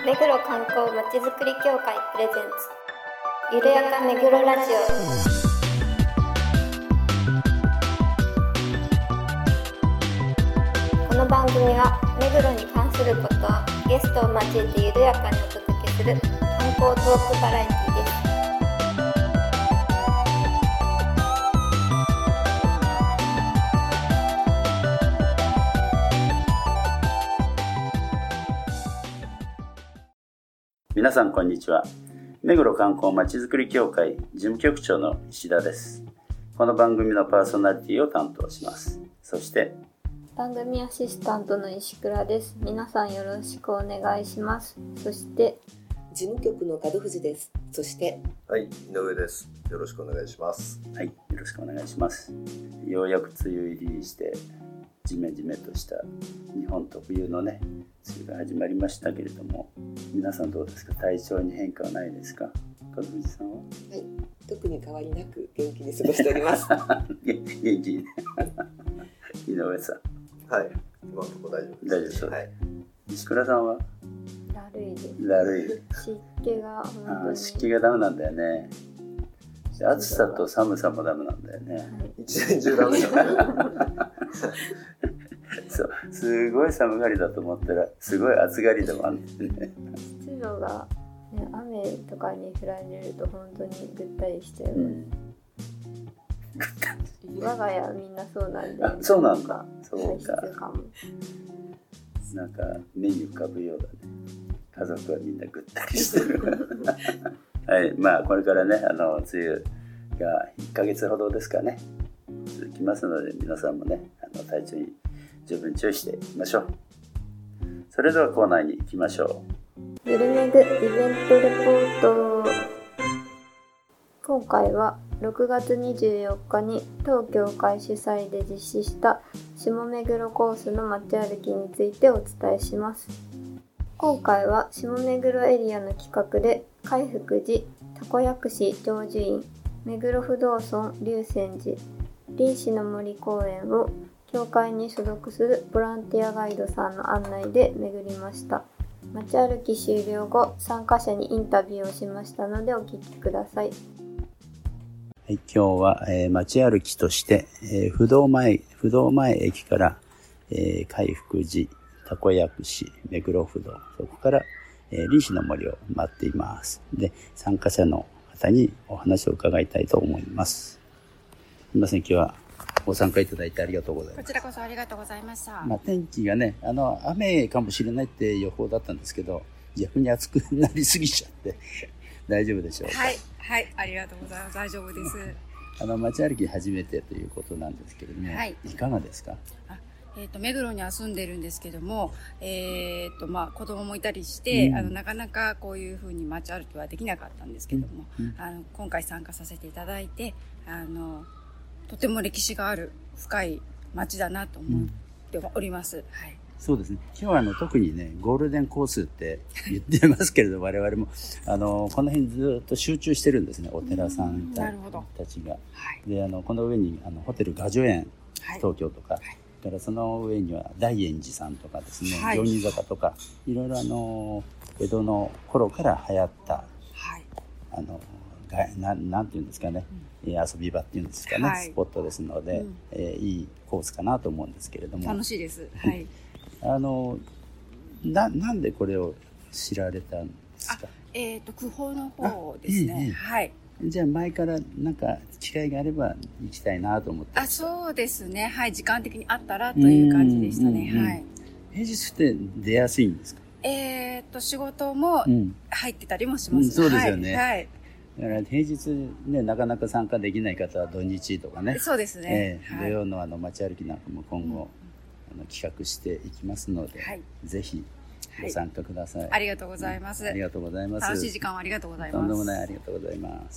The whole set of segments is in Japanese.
目黒観光まちづくり協会プレゼンツゆるやか目黒ラジオ。この番組は目黒に関することをゲストを交えてゆるやかにお届けする観光トークバラエティです。 皆さんこんにちは。目黒観光まちづくり協会事務局長の石田です。この番組のパーソナリティを担当します。そして番組アシスタントの石倉です。皆さんよろしくお願いします。そして事務局の門藤です。そしてはい、井上です。よろしくお願いします。 はい、よろしくお願いします。ようやく梅雨入りしてジメジメとした日本特有のね梅雨が始まりましたけれども、皆さんどうですか？体調に変化はないですか？門藤さんは？ はい、特に変わりなく元気に過ごしております。 元気井上さん。 はい、今のところ大丈夫です。 大丈夫です。 はい。 石倉さんは？ だるいです。 だるい。 湿気が本当に湿気がダメなんだよね。暑さと寒さもダメなんだよね。はい、 一年中ダメだね。 そう、すごい寒がりだと思ったらすごい暑がりでもあるんでね。 湿度が、ね、雨とかに降られると本当にぐったりしちゃう、我が家みんなそうなんで。 あ、そうなんだ。そうか。なんか目に浮かぶようだね。家族はみんなぐったりしてる。はい、まあこれからね、梅雨が1ヶ月ほどですかね続きますので、皆さんもね体調に十分注意していきましょう。それではコーナーに行きましょう。ゆるめぐイベントレポート。今回は6月24日に当協会主催で実施した下目黒コースの街歩きについてお伝えします。今回は下目黒エリアの企画で海福寺、たこ薬師成就院、目黒不動尊龍泉寺、臨死の森公園を協会に所属するボランティアガイドさんの案内で巡りました。街歩き終了後、参加者にインタビューをしましたのでお聞きください。 はい、今日は、街歩きとして、不動前駅から、海福寺、たこ薬師、目黒不動、そこから、臨死の森を回っています。で、参加者の方にお話を伺いたいと思います。すみません、今日はご参加いただいてありがとうございます。 こちらこそありがとうございました。 天気がね、雨かもしれないって予報だったんですけど、逆に暑くなりすぎちゃって大丈夫でしょうか？ はい、はい、ありがとうございます。大丈夫です。 街歩き初めてということなんですけれども、はい、いかがですか？ 目黒には住んでるんですけども、子供もいたりして、なかなかこういう風に街歩きはできなかったんですけども、今回参加させていただいて、とても歴史がある深い街だなと思っております。はい。 そうですね。今日は特にね、ゴールデンコースって言ってますけれど、我々もこの辺ずっと集中してるんですね。お寺さんたちが。はい、で、この上にホテル雅叙園、東京とか、からその上には大円寺さんとかですね、行仁坂とか、いろいろ江戸の頃から流行った、なんていうんですかね、遊び場っていうんですかね、スポットですので、いいコースかなと思うんですけれども。 楽しいです。はい。 なんでこれを知られたんですか？ 区報の方ですね。はい。 じゃあ前からなんか機会があれば行きたいなと思って。 そうですね。はい。時間的にあったらという感じでしたね。はい。 平日って出やすいんですか？ 仕事も入ってたりもします。 そうですよね。 はい。 だから平日ね、なかなか参加できない方は土日とかね。 そうですね。 土曜の街歩きなんかも今後、企画していきますので、ぜひご参加ください。 ありがとうございます。 ありがとうございます。 楽しい時間をありがとうございます。 とんでもない、ありがとうございます。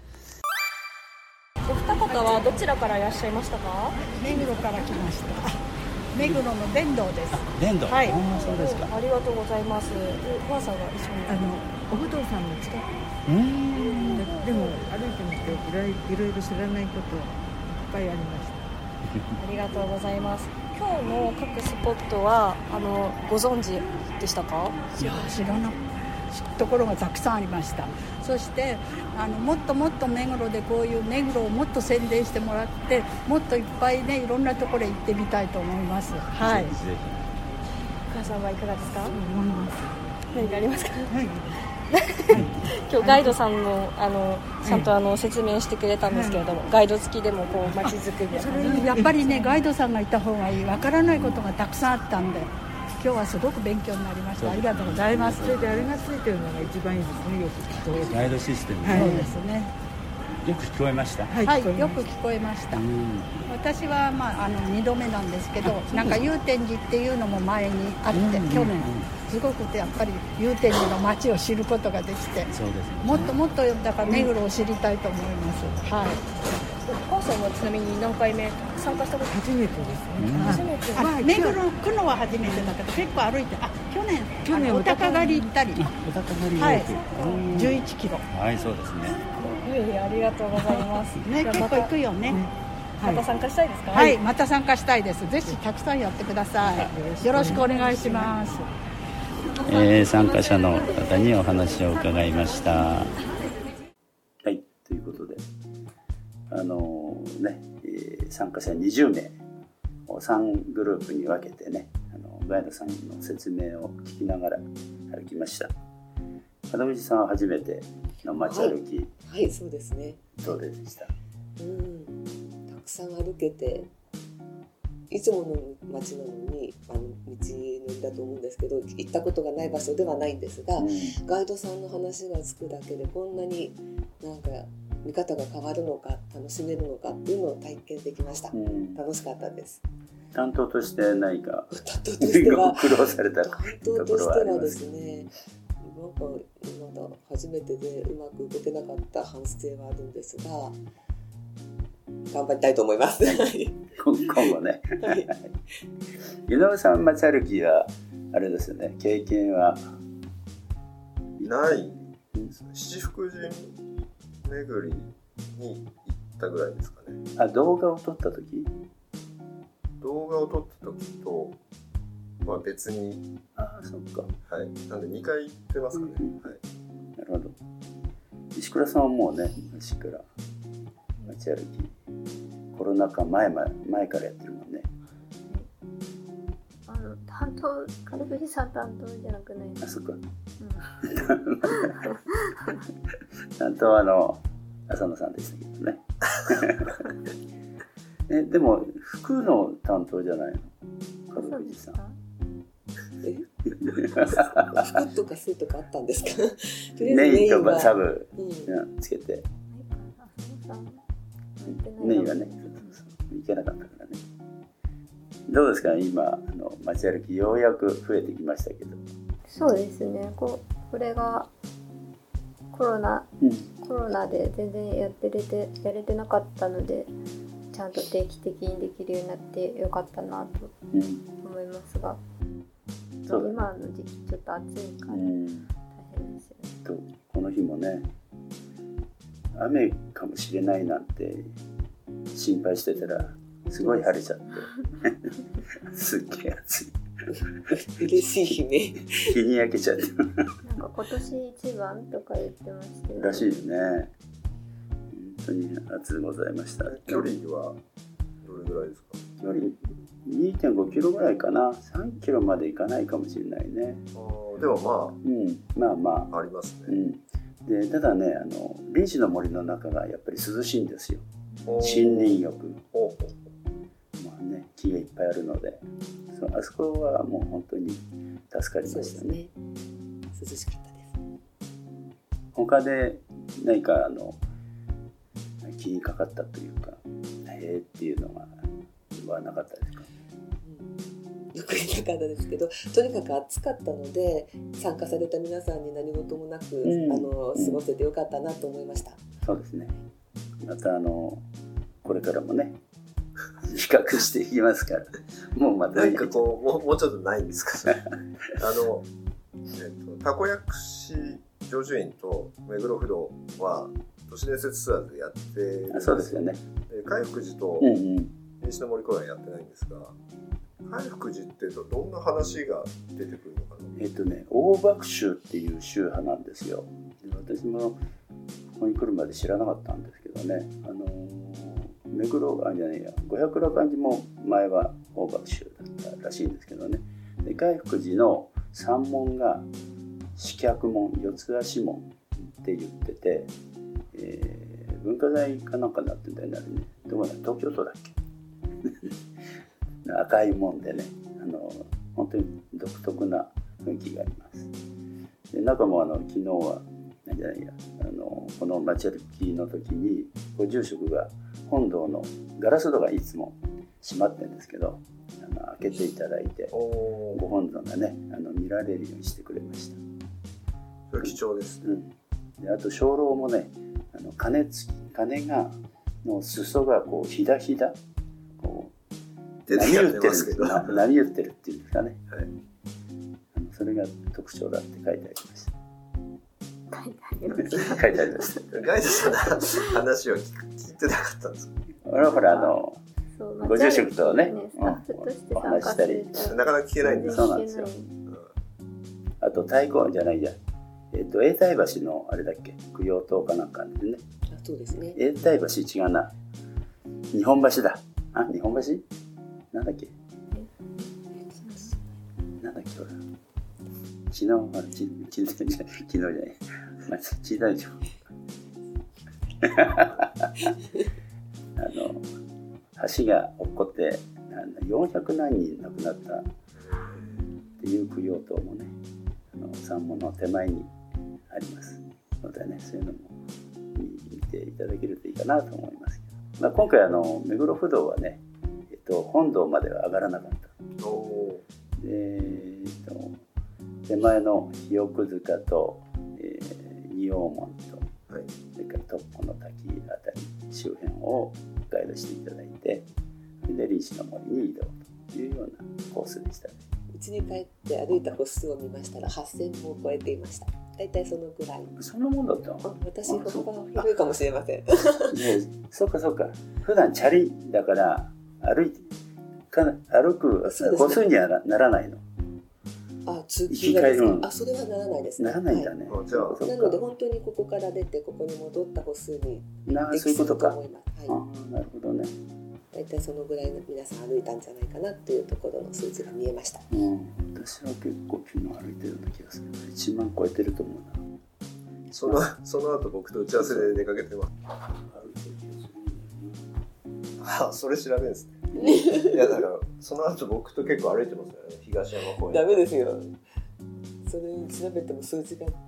お二方はどちらからいらっしゃいましたか？ 目黒から来ました。目黒の伝道です。 伝道。 はい。 そうですか。 ありがとうございます。お母さんが一緒に。 お不動産の近く。でも歩いてみていろいろ知らないこといっぱいありました。 ありがとうございます。今日の各スポットはご存知でしたか？ いや知らないところがたくさんありました。そしてもっともっと目黒でこういう目黒をもっと宣伝してもらって、もっといっぱいねいろんなところへ行ってみたいと思います。はい。 ぜお母さんはいかがですか？ 思います。 何かありますか？ はい。 今日ガイドさんのちゃんと説明してくれたんですけれども、ガイド付きでもこう街づくりでそれやっぱりねガイドさんがいた方がいい。わからないことがたくさんあったんで、今日はすごく勉強になりました。ありがとうございます。それであれがついてるのが一番いいですね。よく聞こえる。 ガイドシステム、 はい、そうですね。 よく聞こえました。 はい、よく聞こえました。私は2度目なんですけど、なんか祐天寺っていうのも前にあって、去年すごくやっぱり祐天寺の街を知ることができて、 そうですね。 もっともっとだから目黒を知りたいと思います。はい。 お母さんはちなみに何回目参加したこと？ 初めてですね。 初めて。 目黒来るのは初めてだけど、結構歩いて、去年お高狩り行ったり、 お高狩りはい、11キロ。 はい、そうですね。 ありがとうございます。 ね、結構行くよね。 また参加したいですか？ はい、また参加したいです。ぜひたくさんやってください。よろしくお願いします。 参加者の方にお話を伺いました。はい、ということで、参加者20名を3グループに分けてね、ガイドさんの説明を聞きながら歩きました。門口さんは初めての街歩き、 はい、そうですね。 どうでした？ たくさん歩けて、いつもの街なのに道のりだと思うんですけど、行ったことがない場所ではないんですが、ガイドさんの話がつくだけでこんなになんか見方が変わるのか楽しめるのかっていうのを体験できました。楽しかったです。 担当として何か担当としては苦労されたところはありますですね。なんかまだ初めてでうまく動けなかった反省はあるんですが、頑張りたいと思います。 今後ね。 はい、 井上さん、街歩きはあれですよね、経験はないですね。七福神巡りに行ったぐらいですかね。 動画を撮った時とは別に。 そっか。はい。なんで2回行ってますかね。はい。 なるほど。石倉さんはもうね、昔から街歩き、コロナ禍前からやってるもんね。 門口さん担当じゃなくないですか？ そっか。担当は浅野さんでしたけどね。でも服の担当じゃないの？門口さん。 服とかスーとかあったんですか？ メインとサブつけて。メインはね、行けなかったからね。どうですか、今街歩きようやく増えてきましたけど。 そうですね。これがコロナで全然やれてなかったので、ちゃんと定期的にできるようになってよかったなと思いますが、今の時期ちょっと暑いから大変ですよね。 この日もね、雨かもしれないなんて心配してたらすごい晴れちゃってすっげえ暑い。 嬉しい悲鳴。 日に焼けちゃってなんか今年一番とか言ってましたよね。 らしいよね。本当に暑うございました。 距離はどれぐらいですか？ 距離 2.5 キロぐらいかな。3キロまでいかないかもしれないね。 でもまあありますね。 でただね、臨死の森の中がやっぱり涼しいんですよ。森林浴。まあね、木がいっぱいあるので、あそこはもう本当に助かりましたね。 涼しかったです。 他で何か気にかかったというか、っていうのはなかったですか？ よく言えなかったですけど、とにかく暑かったので参加された皆さんに何事もなく、過ごせてよかったなと思いました。 そうですね。またこれからもね比較していきますから、もうまた何かもうちょっとないんですか？たこ薬師常住院と目黒不動は都市伝説ツアーでやってるんです。 そうですよね。 海福寺と西の森公園やってないんですが、海福寺ってどんな話が出てくるのかな。 大幕宗っていう宗派なんですよ。で私もここに来るまで知らなかったんですけどね、目黒じゃないや、五百羅漢寺も前は大幕宗だったらしいんですけどね。で海福寺の三門が四脚門、四つ足門って言ってて、文化財かなんかになってんだよね、あれね。どこだ、東京都だっけ赤い門でね、本当に独特な雰囲気があります。で中も昨日はこの街歩きの時にご住職が本堂のガラス戸がいつも閉まってるんですけど、開けていただいてご本堂がね見られるようにしてくれました。 それ貴重ですね。 であと鐘楼もね鐘がの裾がこうひだひだこう波打ってるっていうんですかね、はい、それが特徴だって書いてありました。書いてありました。 ガイドさんの話を聞いてなかったんですか。 俺はほらご住職とねスタッフとしてお話したりなかなか聞けないんです。 そうなんですよ。あと太鼓じゃないや、永代橋のあれだっけ、供養塔かなんかでね。 そうですね。 永代橋違うな。日本橋だ。日本橋？なんだっけ？なんだっけほら。昨日じゃない。まあ聞いたでしょ。橋が落っこって400何人亡くなったっていう供養塔もね、山門の手前にありますのでね、そういうのも見ていただけるといいかなと思いますけど、まあ、今回目黒不動はね、本堂までは上がらなかった。で手前の日奥塚と、仁王門と、はい、それから特保の滝あたり周辺をガイドしていただいて、で臨死の森に移動というようなコースでしたね。 家に帰って歩いた歩数を見ましたら8000歩を超えていました。だいたいそのぐらい。 そんなもんだったの？ 私歩幅が広いかもしれません。 そうか普段チャリだから歩く歩数にはならないの。 通勤がですか？それはならないですね。 ならないんだね。 はい、なので本当にここから出てここに戻った歩数にそういうことか。 思います。 はい、なるほどね。 だいたいそのぐらいの皆さん歩いたんじゃないかなっていうところの数字が見えました。 私は結構昨日歩いてるような気がする。1万超えてると思うな。その後僕と打ち合わせで出かけてます。それ調べるんですね。いやだからその後僕と結構歩いてますよね、東山公園。ダメですよ。それ調べても数字が。はい、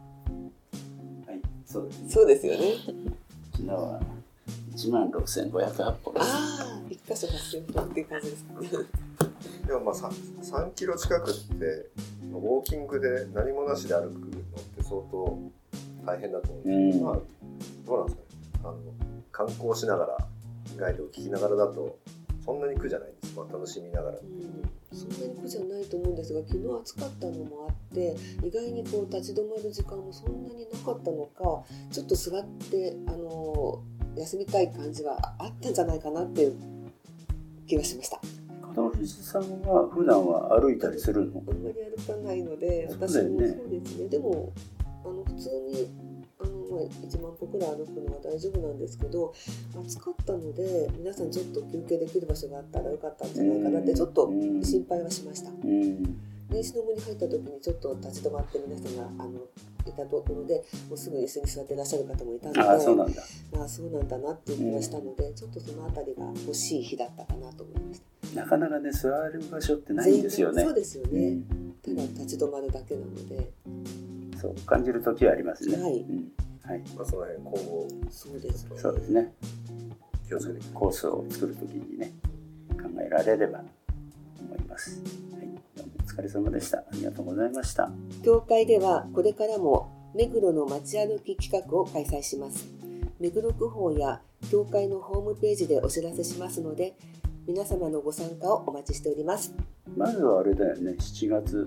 そうですね。そうですよね。 昨日は16,508歩。 一箇所8000歩っていう感じですね。 でもまあ3キロ近くってウォーキングで何もなしで歩くのって相当大変だと思うんですけど、まあどうなんですかね。観光しながらガイドを聞きながらだとそんなに苦じゃないんです。楽しみながら。 そんなに苦じゃないと思うんですが、昨日暑かったのもあって意外にこう立ち止まる時間もそんなになかったのか、ちょっと座って休みたい感じはあったんじゃないかなっていう気がしました。 門藤さんは普段は歩いたりするの？ あんまり歩かないので、私もそうですね。でも普通に1万歩くらい歩くのは大丈夫なんですけど、暑かったので皆さんちょっと休憩できる場所があったらよかったんじゃないかなってちょっと心配はしました。年始の部に入った時にちょっと立ち止まって皆さんがいたところでもうすぐ椅子に座っていらっしゃる方もいたので、そうなんだなっていう気がしたので、ちょっとそのあたりが欲しい日だったかなと思いました。 なかなかね座る場所ってないんですよね。 そうですよね。ただ立ち止まるだけなので、 そう感じる時はありますね。はい。 はい。その辺今後そうですね。気をつけてコースを作る時にね考えられれば思います。お疲れ様でした。ありがとうございました。 教会ではこれからも目黒の街歩き企画を開催します。目黒区法や教会のホームページでお知らせしますので、皆様のご参加をお待ちしております。 まずはあれだよね、7月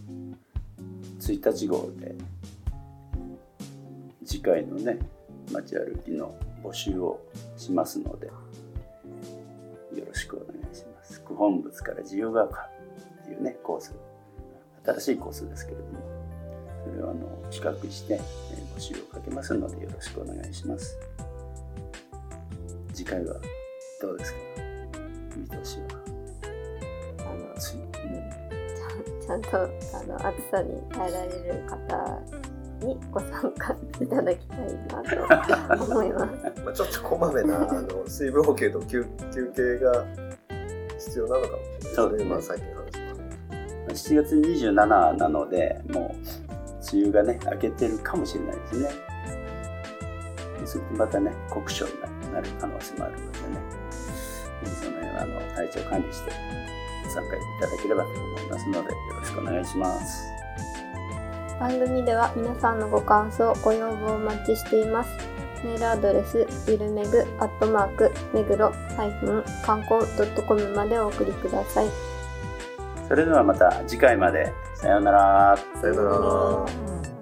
1日号で次回のね街歩きの募集をしますので、よろしくお願いします。 本仏から自由が丘っていうねコース、新しいコースですけれども、それを企画して募集をかけますのでよろしくお願いします。次回はどうですか、見通しは。 ちゃんと暑さに耐えられる方にご参加いただきたいなと思います。 ちょっとこまめな水分補給と休憩が必要なのかもしれないですね。 そうですね。 最近の話もね。 7月27なので、もう梅雨がね明けてるかもしれないですね。それでまたね酷暑になる可能性もあるのでね、その辺は体調管理して参加いただければと思いますのでよろしくお願いします。 番組では皆さんのご感想、ご要望をお待ちしています。メールアドレスゆるめぐ目黒観光.com までお送りください。 それではまた次回まで。さようなら。 さようなら。